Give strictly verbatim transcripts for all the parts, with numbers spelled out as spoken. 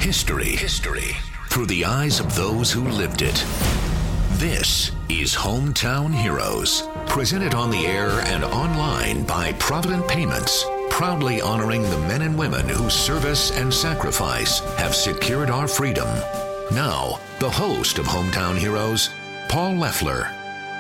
History. History. Through the eyes of those who lived it. This is Hometown Heroes. Presented on the air and online by Provident Payments. Proudly honoring the men and women whose service and sacrifice have secured our freedom. Now, the host of Hometown Heroes, Paul Leffler.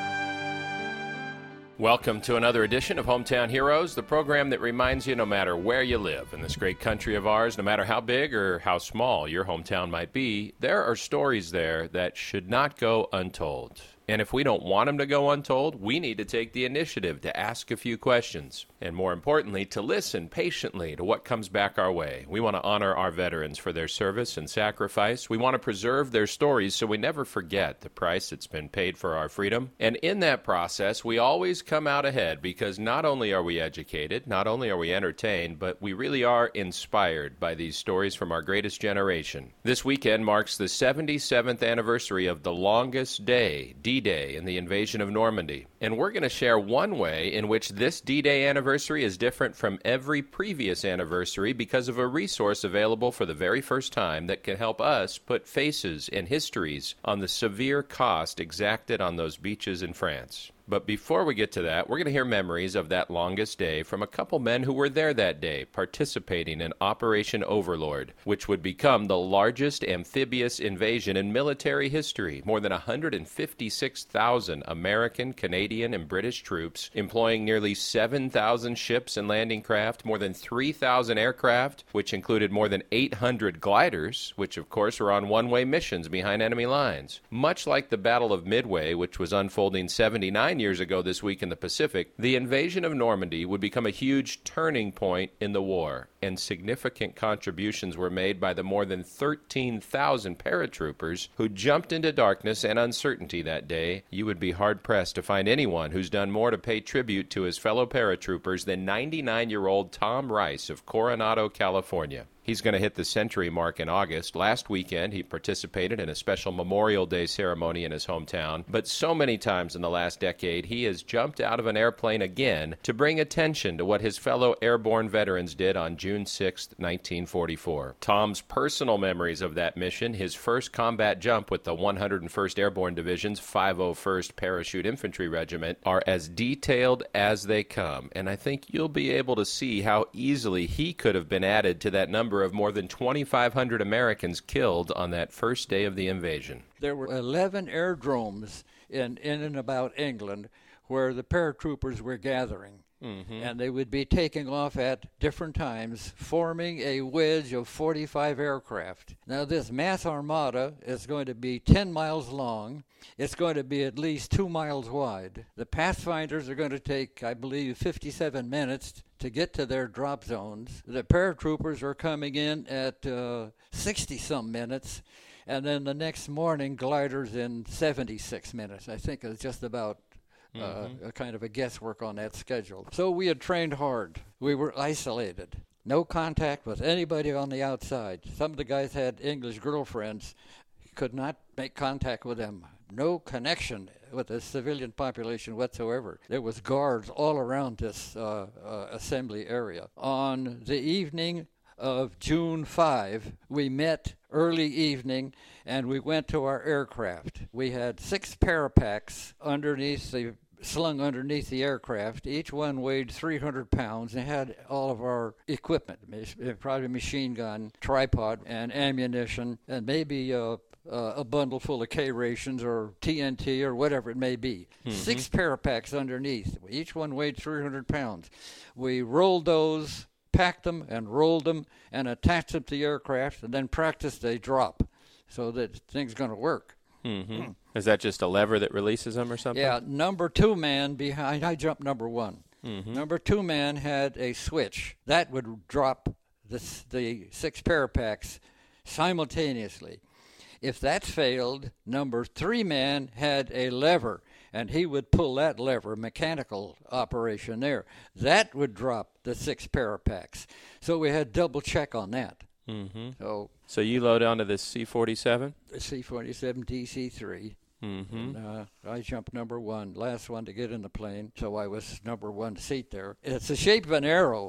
Welcome to another edition of Hometown Heroes, the program that reminds you no matter where you live in this great country of ours, no matter how big or how small your hometown might be, there are stories there that should not go untold. And if we don't want them to go untold, we need to take the initiative to ask a few questions. And more importantly, to listen patiently to what comes back our way. We want to honor our veterans for their service and sacrifice. We want to preserve their stories so we never forget the price that's been paid for our freedom. And in that process, we always come out ahead because not only are we educated, not only are we entertained, but we really are inspired by these stories from our greatest generation. This weekend marks the seventy-seventh anniversary of the longest day, D-Day, in the invasion of Normandy. And we're going to share one way in which this D-Day anniversary is different from every previous anniversary because of a resource available for the very first time that can help us put faces and histories on the severe cost exacted on those beaches in France. But before we get to that, we're going to hear memories of that longest day from a couple men who were there that day participating in Operation Overlord, which would become the largest amphibious invasion in military history. More than one hundred fifty-six thousand American, Canadian, and British troops, employing nearly seven thousand ships and landing craft, more than three thousand aircraft, which included more than eight hundred gliders, which of course were on one-way missions behind enemy lines. Much like the Battle of Midway, which was unfolding seventy-nine years ago this week in the Pacific, the invasion of Normandy would become a huge turning point in the war, and significant contributions were made by the more than thirteen thousand paratroopers who jumped into darkness and uncertainty that day. You would be hard-pressed to find anyone who's done more to pay tribute to his fellow paratroopers than ninety-nine-year-old Tom Rice of Coronado, California. He's going to hit the century mark in August. Last weekend, he participated in a special Memorial Day ceremony in his hometown. But so many times in the last decade, he has jumped out of an airplane again to bring attention to what his fellow airborne veterans did on June sixth, nineteen forty-four. Tom's personal memories of that mission, his first combat jump with the one hundred first Airborne Division's five oh first Parachute Infantry Regiment, are as detailed as they come. And I think you'll be able to see how easily he could have been added to that number of more than twenty-five hundred Americans killed on that first day of the invasion. There were eleven airdromes in, in and about England where the paratroopers were gathering. Mm-hmm. And they would be taking off at different times, forming a wedge of forty-five aircraft. Now, this mass armada is going to be ten miles long. It's going to be at least two miles wide. The Pathfinders are going to take, I believe, fifty-seven minutes to get to their drop zones. The paratroopers are coming in at uh, sixty-some minutes. And then the next morning, gliders in seventy-six minutes. I think it's just about Uh, mm-hmm. a kind of a guesswork on that schedule. So we had trained hard. We were isolated. No contact with anybody on the outside. Some of the guys had English girlfriends. Could not make contact with them. No connection with the civilian population whatsoever. There was guards all around this uh, uh, assembly area. On the evening of June fifth, we met early evening, and we went to our aircraft. We had six parapacks underneath the slung underneath the aircraft. Each one weighed three hundred pounds and had all of our equipment, probably machine gun, tripod, and ammunition, and maybe uh, uh, a bundle full of K-rations or T N T or whatever it may be. Mm-hmm. Six parapacks underneath. Each one weighed three hundred pounds. We rolled those, packed them and rolled them and attached them to the aircraft, and then practiced a drop so that the thing's going to work. Mm-hmm. Mm. Is that just a lever that releases them or something? Yeah, number two man behind, I jumped number one. Mm-hmm. Number two man had a switch. That would drop the, the six parapacks simultaneously. If that failed, number three man had a lever, and he would pull that lever, mechanical operation there. That would drop the six parapacks. So we had double check on that. Mm-hmm. So, so you load onto this C forty-seven? The C forty-seven D C three. Mm-hmm. And, uh, I jumped number one, last one to get in the plane, so I was number one seat there. It's the shape of an arrow,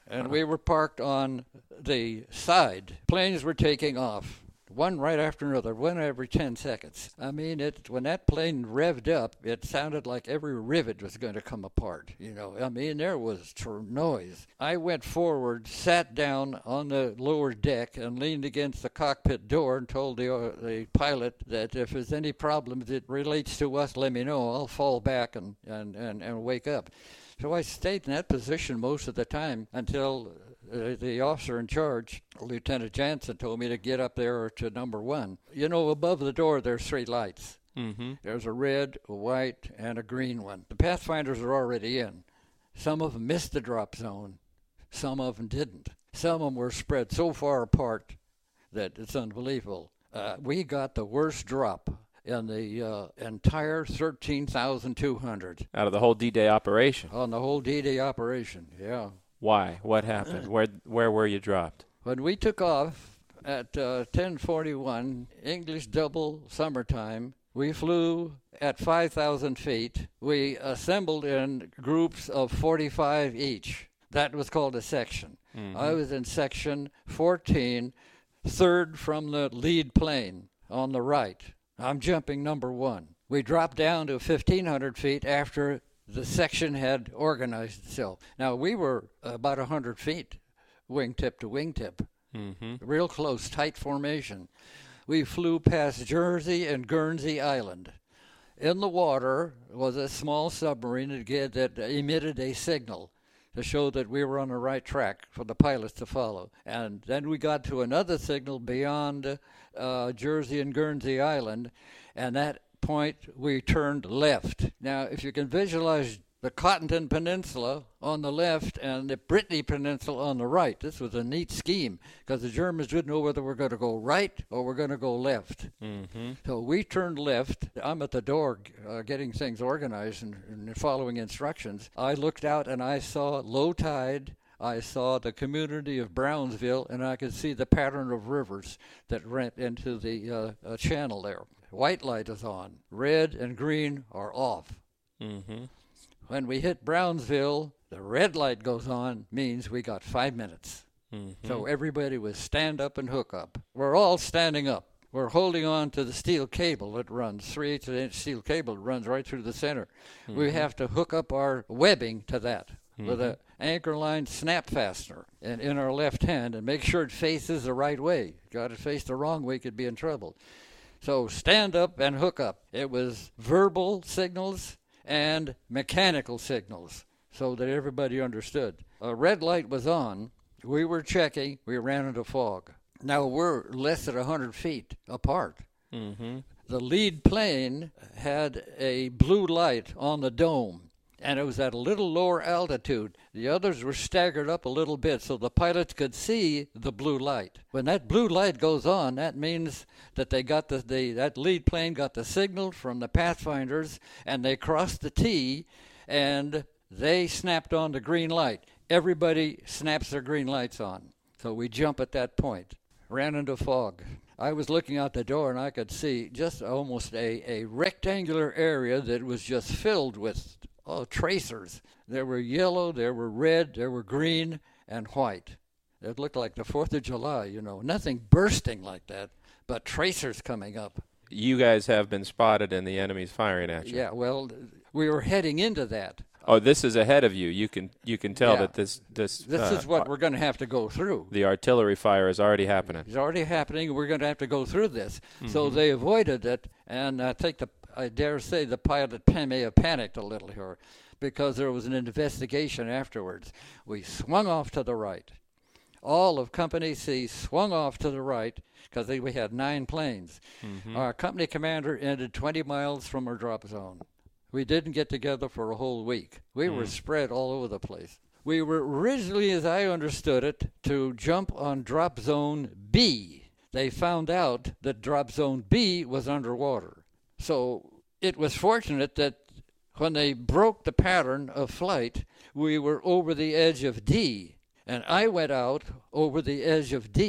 and we were parked on the side. Planes were taking off, one right after another, one every ten seconds. I mean, it when that plane revved up, it sounded like every rivet was going to come apart. You know, I mean, there was tr- noise. I went forward, sat down on the lower deck, and leaned against the cockpit door and told the uh, the pilot that if there's any problems that relates to us, let me know. I'll fall back and, and, and, and wake up. So I stayed in that position most of the time until uh, the officer in charge, Lieutenant Jansen, told me to get up there to number one. You know, above the door there's three lights. Mm-hmm. There's a red, a white, and a green one. The Pathfinders are already in. Some of them missed the drop zone. Some of them didn't. Some of them were spread so far apart that it's unbelievable. Uh, we got the worst drop in the uh, entire thirteen thousand two hundred. Out of the whole D-Day operation? On the whole D-Day operation, yeah. Why? What happened? Where where were you dropped? When we took off at uh, ten forty-one, English double summertime, we flew at five thousand feet. We assembled in groups of forty-five each. That was called a section. Mm-hmm. I was in section fourteen, third from the lead plane on the right. I'm jumping number one. We dropped down to fifteen hundred feet after the section had organized itself. Now, we were about one hundred feet, wingtip to wingtip. Mm-hmm. Real close, tight formation. We flew past Jersey and Guernsey Island. In the water was a small submarine that, that emitted a signal to show that we were on the right track for the pilots to follow. And then we got to another signal beyond uh, Jersey and Guernsey Island, and that point we turned left. Now, if you can visualize the Cottonton Peninsula on the left and the Brittany Peninsula on the right, this was a neat scheme because the Germans didn't know whether we're going to go right or we're going to go left. Mm-hmm. So we turned left. I'm at the door uh, getting things organized and, and following instructions. I looked out and I saw low tide. I saw the community of Brownsville, and I could see the pattern of rivers that ran into the uh, uh, channel there. White light is on. Red and green are off. Mm-hmm. When we hit Brownsville, the red light goes on, means we got five minutes. Mm-hmm. So everybody was stand up and hook up. We're all standing up. We're holding on to the steel cable that runs, three eighths inch steel cable that runs right through the center. Mm-hmm. We have to hook up our webbing to that mm-hmm. with an anchor line snap fastener in, in our left hand and make sure it faces the right way. Got it face the wrong way, could be in trouble. So stand up and hook up. It was verbal signals and mechanical signals so that everybody understood. A red light was on. We were checking. We ran into fog. Now we're less than one hundred feet apart. Mm-hmm. The lead plane had a blue light on the dome, and it was at a little lower altitude. The others were staggered up a little bit so the pilots could see the blue light. When that blue light goes on, that means that they got the, the that lead plane got the signal from the Pathfinders, and they crossed the T, and they snapped on the green light. Everybody snaps their green lights on. So we jump at that point. Ran into fog. I was looking out the door, and I could see just almost a, a rectangular area that was just filled with oh, tracers. There were yellow, there were red, there were green, and white. It looked like the fourth of July, you know. Nothing bursting like that, but tracers coming up. You guys have been spotted and the enemy's firing at you. Yeah, well, we were heading into that. Oh, this is ahead of you. You can you can tell yeah. that this this this uh, is what we're going to have to go through. The artillery fire is already happening. It's already happening. We're going to have to go through this. Mm-hmm. So they avoided it, and I think the I dare say the pilot may have panicked a little here, because there was an investigation afterwards. We swung off to the right. All of Company C swung off to the right because we had nine planes. Mm-hmm. Our company commander ended twenty miles from our drop zone. We didn't get together for a whole week. We mm. were spread all over the place. We were originally, as I understood it, to jump on drop zone B. They found out that drop zone B was underwater. So it was fortunate that when they broke the pattern of flight, we were over the edge of D. And I went out over the edge of D.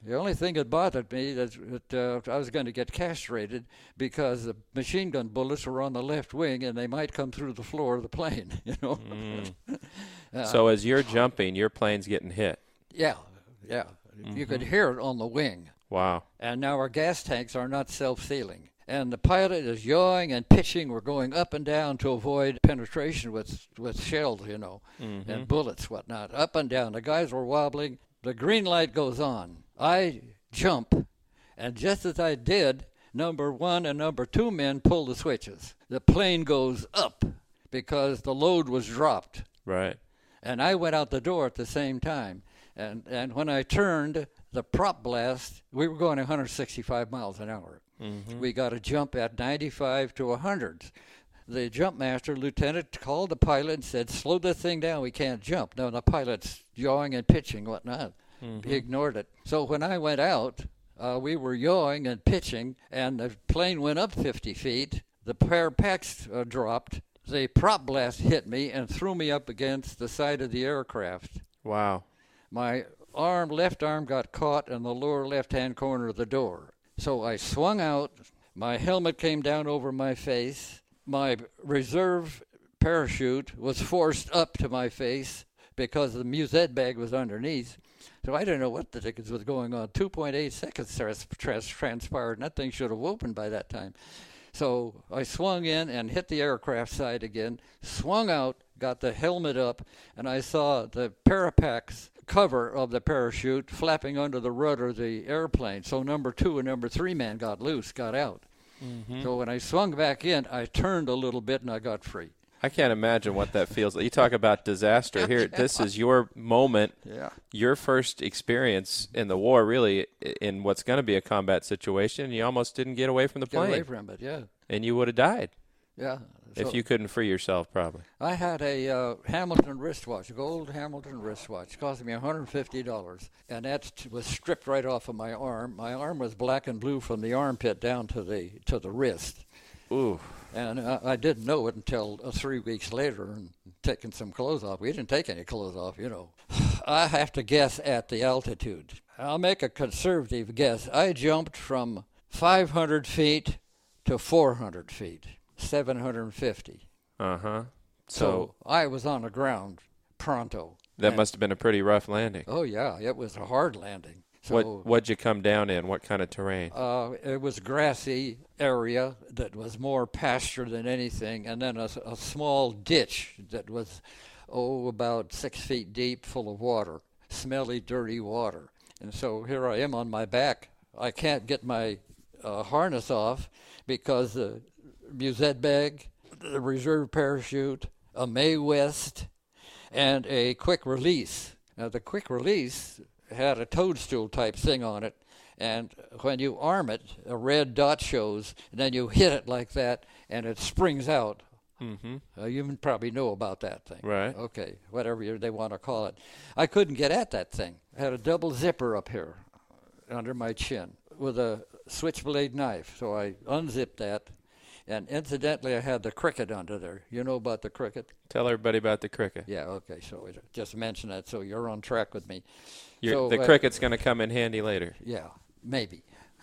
The only thing that bothered me is that uh, I was going to get castrated because the machine gun bullets were on the left wing and they might come through the floor of the plane, you know. Mm. uh, So as you're jumping, your plane's getting hit. Yeah, yeah. Mm-hmm. You could hear it on the wing. Wow. And now our gas tanks are not self-sealing. And the pilot is yawing and pitching. We're going up and down to avoid penetration with, with shells, you know, Mm-hmm. and bullets, whatnot. Up and down. The guys were wobbling. The green light goes on. I jump. And just as I did, number one and number two men pull the switches. The plane goes up because the load was dropped. Right. And I went out the door at the same time. And and when I turned, the prop blast, we were going one hundred sixty-five miles an hour. Mm-hmm. We got a jump at ninety-five to one hundred. The jump master, lieutenant, called the pilot and said, slow this thing down, we can't jump. Now the pilot's yawing and pitching, whatnot. Mm-hmm. He ignored it. So when I went out, uh, we were yawing and pitching, and the plane went up fifty feet. The parapets uh, dropped. The prop blast hit me and threw me up against the side of the aircraft. Wow. My arm, left arm got caught in the lower left-hand corner of the door. So I swung out. My helmet came down over my face. My reserve parachute was forced up to my face because the musette bag was underneath. So I didn't know what the dickens was going on. two point eight seconds trans- trans- transpired, and that thing should have opened by that time. So I swung in and hit the aircraft side again, swung out, got the helmet up, and I saw the Parapax cover of the parachute flapping under the rudder of the airplane. So number two and number three man got loose, got out. Mm-hmm. So when I swung back in, I turned a little bit and I got free. I can't imagine what that feels like. You talk about disaster. Here, yeah. This is your moment, yeah. your first experience in the war, really, in what's going to be a combat situation. You almost didn't get away from the plane. Get away from it, yeah. And you would have died. Yeah. So if you couldn't free yourself, probably. I had a uh, Hamilton wristwatch, a gold Hamilton wristwatch. It cost me one hundred fifty dollars, and that was stripped right off of my arm. My arm was black and blue from the armpit down to the to the wrist. Ooh. And uh, I didn't know it until uh, three weeks later and taking some clothes off. We didn't take any clothes off, you know. I have to guess at the altitude. I'll make a conservative guess. I jumped from five hundred feet to four hundred feet, seven hundred fifty. Uh-huh. So, so I was on the ground pronto. That and, must have been a pretty rough landing. Oh, yeah. It was a hard landing. So, what what'd you come down in? What kind of terrain? Uh, it was grassy area that was more pasture than anything, and then a, a small ditch that was, oh, about six feet deep, full of water, smelly, dirty water. And so here I am on my back. I can't get my uh, harness off because the musette bag, the reserve parachute, a Mae West, and a quick release. Now, the quick release had a toadstool type thing on it, and when you arm it, a red dot shows, and then you hit it like that, and it springs out. Mm-hmm. Uh, you probably know about that thing. Right. Okay, whatever you, they want to call it. I couldn't get at that thing. I had a double zipper up here under my chin with a switchblade knife, so I unzipped that. And incidentally, I had the cricket under there. You know about the cricket? Tell everybody about the cricket. Yeah, okay, so just mention that so you're on track with me. So, the uh, cricket's going to come in handy later. Yeah, maybe.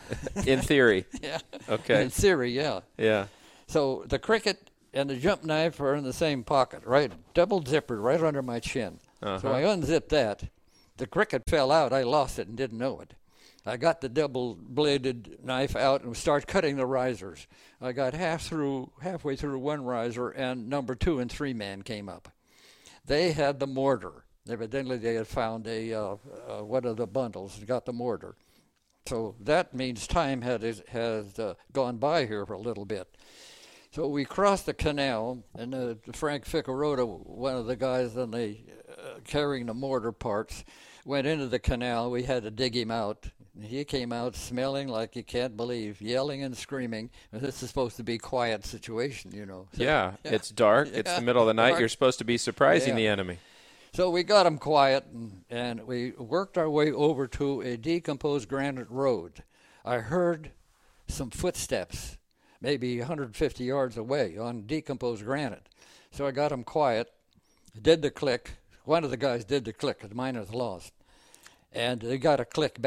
In theory. Yeah. Okay. In theory, yeah. Yeah. So the cricket and the jump knife are in the same pocket, right? Double zippered right under my chin. Uh-huh. So I unzipped that. The cricket fell out. I lost it and didn't know it. I got the double-bladed knife out and started cutting the risers. I got half through, halfway through one riser, and number two and three man came up. They had the mortar. Evidently, they had found a uh, uh, one of the bundles and got the mortar. So that means time had has uh, gone by here for a little bit. So we crossed the canal, and uh, Frank Ficarota, one of the guys on the uh, carrying the mortar parts, went into the canal. We had to dig him out. He came out smelling like you can't believe, yelling and screaming. This is supposed to be a quiet situation, you know. So, yeah, yeah, it's dark. Yeah. It's the middle of the night. Dark. You're supposed to be surprising yeah. the enemy. So we got him quiet, and, and we worked our way over to a decomposed granite road. I heard some footsteps, maybe one hundred fifty yards away on decomposed granite. So I got him quiet, did the click. One of the guys did the click, because mine was lost. And they got a click back.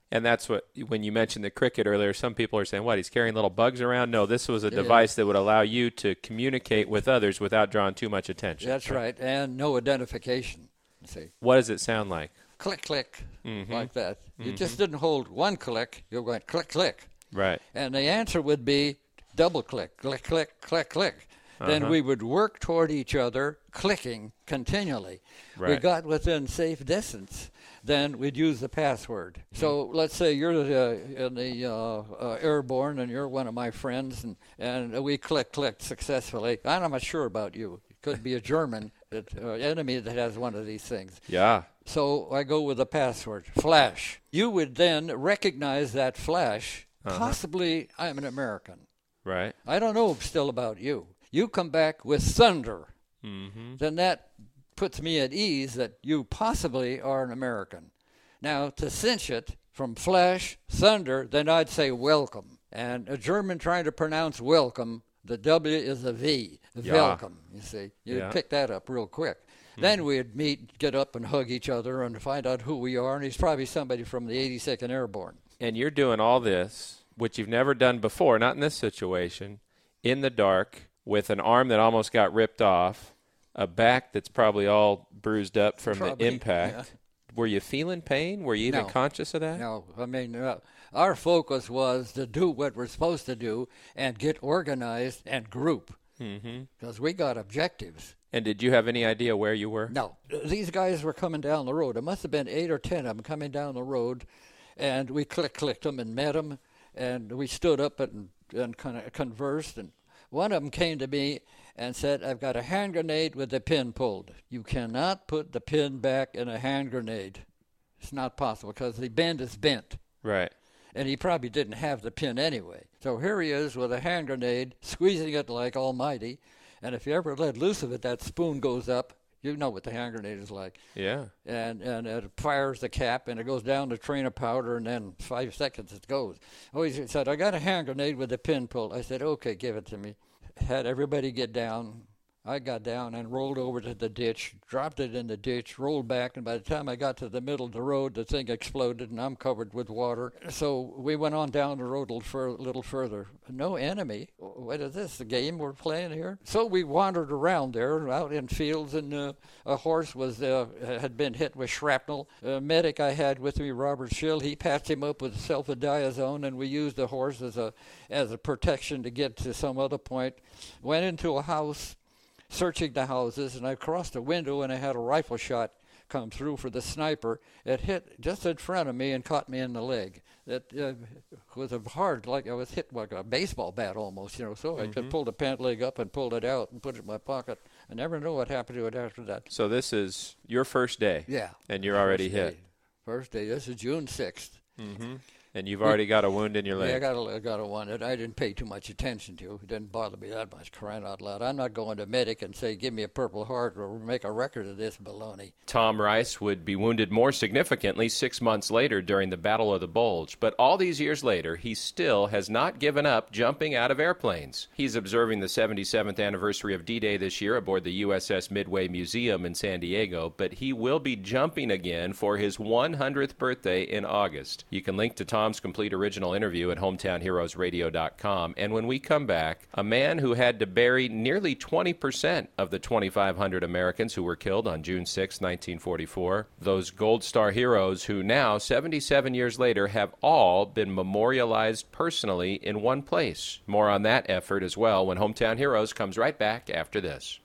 And that's what, when you mentioned the cricket earlier, some people are saying, what, he's carrying little bugs around? No, this was a device that would allow you to communicate with others without drawing too much attention. That's right, and no identification. See. What does it sound like? Click, click, mm-hmm. like that. You mm-hmm. just didn't hold one click. You went click, click. Right. And the answer would be double click, click, click, click, click. Uh-huh. Then we would work toward each other, clicking continually. Right. We got within safe distance. Then we'd use the password. Mm-hmm. So let's say you're uh, in the uh, uh, airborne and you're one of my friends, and, and we click, clicked successfully. I'm not sure about you. It could be a German that, uh, enemy that has one of these things. Yeah. So I go with the password, flash. You would then recognize that flash. Uh-huh. Possibly I'm an American. Right. I don't know still about you. You come back with thunder. Mm-hmm. Then that puts me at ease that you possibly are an American. Now, to cinch it from flash, thunder, then I'd say welcome. And a German trying to pronounce welcome, the W is a V. Yeah. Welcome, you see. You'd yeah. pick that up real quick. Mm-hmm. Then we'd meet, get up and hug each other and find out who we are. And he's probably somebody from the eighty-second Airborne. And you're doing all this, which you've never done before, not in this situation, in the dark, with an arm that almost got ripped off, a back that's probably all bruised up from probably, the impact. Yeah. Were you feeling pain? Were you even no. conscious of that? No. I mean, uh, our focus was to do what we're supposed to do and get organized and group, because mm-hmm. we got objectives. And did you have any idea where you were? No. These guys were coming down the road. It must have been eight or ten of them coming down the road, and we click-clicked them and met them, and we stood up and, and kind of conversed, and one of them came to me and said, I've got a hand grenade with the pin pulled. You cannot put the pin back in a hand grenade. It's not possible because the bend is bent. Right. And he probably didn't have the pin anyway. So here he is with a hand grenade, squeezing it like almighty. And if you ever let loose of it, that spoon goes up. You know what the hand grenade is like. Yeah. And and it fires the cap, and it goes down the train of powder, and then five seconds it goes. Oh, he said, I got a hand grenade with the pin pulled. I said, okay, give it to me. Had everybody get down. I got down and rolled over to the ditch, dropped it in the ditch, rolled back, and by the time I got to the middle of the road, the thing exploded, and I'm covered with water. So we went on down the road a little, fur- little further. No enemy. What is this, the game we're playing here? So we wandered around there, out in fields, and uh, a horse was uh, had been hit with shrapnel. A medic I had with me, Robert Schill, he patched him up with sulfadiazone, and we used the horse as a as a protection to get to some other point. Went into a house, searching the houses, and I crossed a window, and I had a rifle shot come through for the sniper. It hit just in front of me and caught me in the leg. It uh, was a hard, like I was hit like a baseball bat almost, you know. So mm-hmm. I just pulled the pant leg up and pulled it out and put it in my pocket. I never know what happened to it after that. So this is your first day. Yeah. And you're already first hit. Day. First day. This is June sixth. Mm-hmm. And you've already got a wound in your leg. Yeah, I got a, I got a one that I didn't pay too much attention to. It didn't bother me that much, crying out loud. I'm not going to medic and say, give me a Purple Heart or make a record of this baloney. Tom Rice would be wounded more significantly six months later during the Battle of the Bulge. But all these years later, he still has not given up jumping out of airplanes. He's observing the seventy-seventh anniversary of D-Day this year aboard the U S S Midway Museum in San Diego. But he will be jumping again for his one hundredth birthday in August. You can link to Tom's complete original interview at hometown heroes radio dot com. And when we come back, a man who had to bury nearly twenty percent of the twenty-five hundred Americans who were killed on June sixth, nineteen forty-four. Those Gold Star heroes who now, seventy-seven years later, have all been memorialized personally in one place. More on that effort as well when Hometown Heroes comes right back after this.